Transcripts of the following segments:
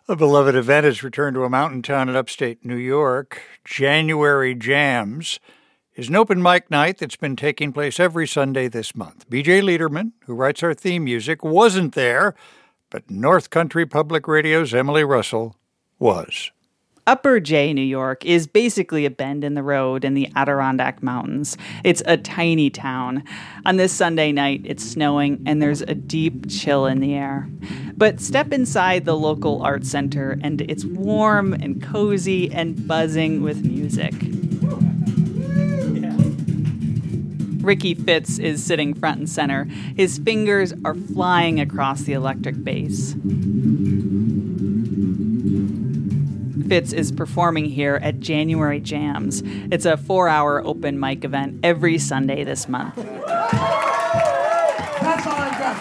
A beloved event has returned to a mountain town in upstate New York. January Jams is an open mic night that's been taking place every Sunday this month. BJ Liederman, who writes our theme music, wasn't there, but North Country Public Radio's Emily Russell was. Upper J, New York, is basically a bend in the road in the Adirondack Mountains. It's a tiny town. On this Sunday night, it's snowing and there's a deep chill in the air. But step inside the local art center and it's warm and cozy and buzzing with music. Ricky Fitz is sitting front and center. His fingers are flying across the electric bass. Fitz is performing here at January Jams. It's a 4-hour open mic event every Sunday this month. That's all I got.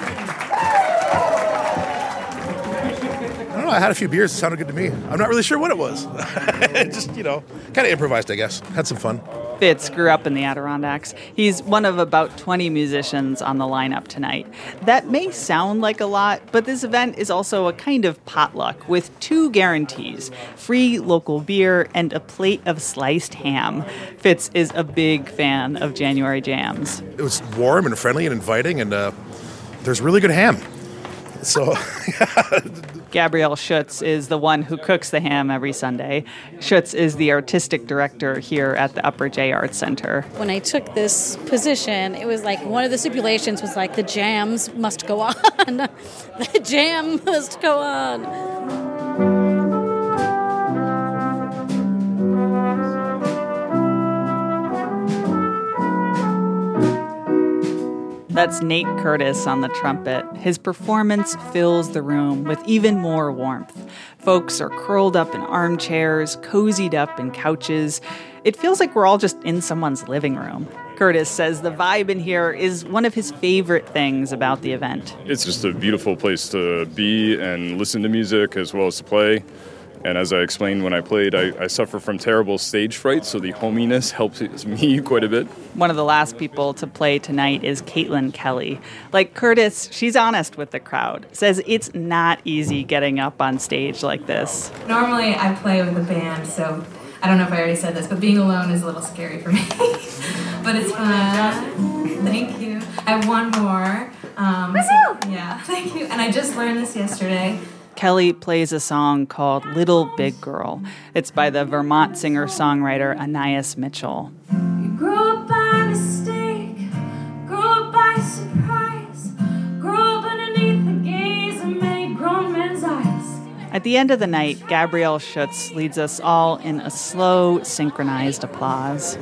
I don't know, I had a few beers, it sounded good to me. I'm not really sure what it was. Just, kind of improvised, I guess. Had some fun. Fitz grew up in the Adirondacks. He's one of about 20 musicians on the lineup tonight. That may sound like a lot, but this event is also a kind of potluck with 2 guarantees: free local beer and a plate of sliced ham. Fitz is a big fan of January Jams. It was warm and friendly and inviting, and there's really good ham. So, Gabrielle Schutz is the one who cooks the ham every Sunday. Schutz is the artistic director here at the Upper J Arts Center. When I took this position, it was like one of the stipulations was like the jams must go on. The jam must go on. That's Nate Curtis on the trumpet. His performance fills the room with even more warmth. Folks are curled up in armchairs, cozied up in couches. It feels like we're all just in someone's living room. Curtis says the vibe in here is one of his favorite things about the event. It's just a beautiful place to be and listen to music as well as to play. And as I explained when I played, I suffer from terrible stage fright, so the hominess helps me quite a bit. One of the last people to play tonight is Caitlin Kelly. Like Curtis, she's honest with the crowd, says it's not easy getting up on stage like this. Normally I play with a band, so I don't know if I already said this, but being alone is a little scary for me. But it's fun. Thank you. I have one more. Thank you. And I just learned this yesterday. Kelly plays a song called Little Big Girl. It's by the Vermont singer-songwriter Anais Mitchell. You grew up by mistake, grew up by surprise, grew up underneath the gaze of many grown men's eyes. At the end of the night, Gabrielle Schutz leads us all in a slow, synchronized applause.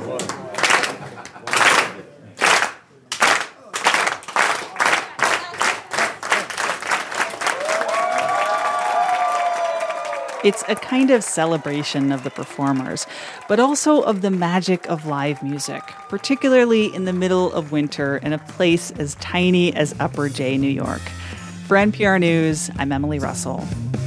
It's a kind of celebration of the performers, but also of the magic of live music, particularly in the middle of winter in a place as tiny as Upper J, New York. For NPR News, I'm Emily Russell.